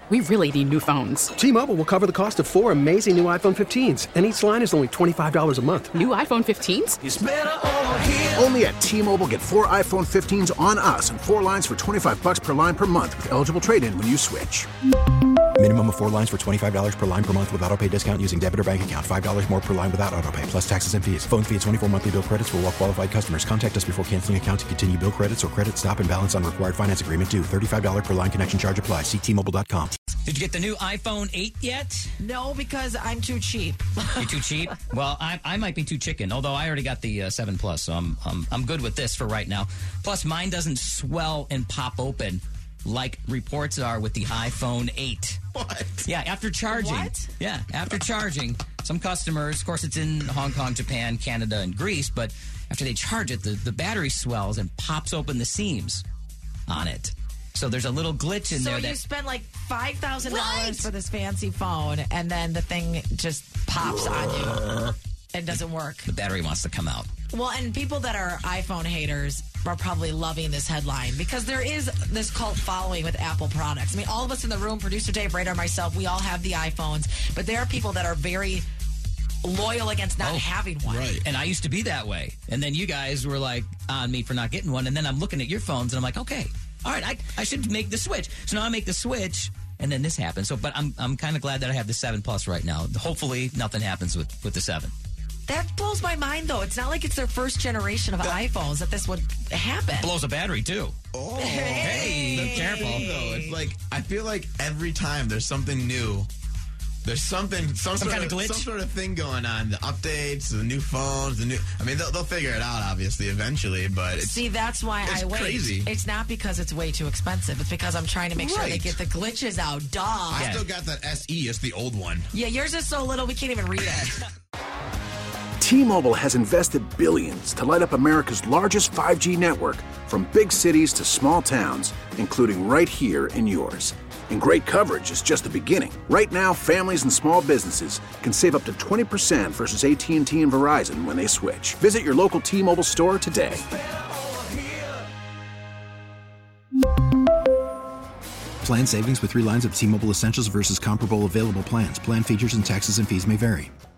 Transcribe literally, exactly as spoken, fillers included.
We really need new phones. T-Mobile will cover the cost of four amazing new iPhone fifteens, and each line is only twenty-five dollars a month. New iPhone fifteens? It's better over here. Only at T-Mobile, get four iPhone fifteens on us and four lines for twenty-five dollars per line per month with eligible trade-in when you switch. Minimum of four lines for twenty-five dollars per line per month with autopay discount using debit or bank account. five dollars more per line without autopay, plus taxes and fees. Phone fee at twenty-four monthly bill credits for well-qualified customers. Contact us before canceling account to continue bill credits or credit stop and balance on required finance agreement due. thirty-five dollars per line connection charge applies. See T Mobile dot com. Did you get the new iPhone eight yet? No, because I'm too cheap. You're too cheap? Well, I, I might be too chicken, although I already got the uh, seven Plus, so I'm, I'm, I'm good with this for right now. Plus, mine doesn't swell and pop open like reports are with the iPhone eight. What? Yeah, after charging. What? Yeah, after charging, some customers, of course, it's in Hong Kong, Japan, Canada, and Greece, but after they charge it, the, the battery swells and pops open the seams on it. So there's a little glitch in so there. So you that, spend like five thousand dollars right. for this fancy phone, and then the thing just pops on you and doesn't work. The battery wants to come out. Well, and people that are iPhone haters are probably loving this headline because there is this cult following with Apple products. I mean, all of us in the room, producer Dave, Radar, myself, we all have the iPhones, but there are people that are very loyal against not oh, having one. Right. And I used to be that way. And then you guys were like on me for not getting one. And then I'm looking at your phones and I'm like, okay, all right, I, I should make the switch. So now I make the switch and then this happens. So, but I'm I'm kind of glad that I have the seven Plus right now. Hopefully nothing happens with, with the seven. That blows my mind, though. It's not like it's their first generation of that, iPhones that this would happen. Blows a battery, too. Oh. Hey. Hey. Careful. Though. It's like, I feel like every time there's something new, there's something, some, some sort kind of, of glitch? some sort of thing going on. The updates, the new phones, the new. I mean, they'll, they'll figure it out, obviously, eventually. But it's, see, that's why it's I wait. Crazy. It's not because it's way too expensive. It's because I'm trying to make right. sure they get the glitches out. Duh. I yeah. still got that S E. It's the old one. Yeah, yours is so little we can't even read it. T-Mobile has invested billions to light up America's largest five G network, from big cities to small towns, including right here in yours. And great coverage is just the beginning. Right now, families and small businesses can save up to twenty percent versus A T and T and Verizon when they switch. Visit your local T-Mobile store today. Plan savings with three lines of T-Mobile Essentials versus comparable available plans. Plan features and taxes and fees may vary.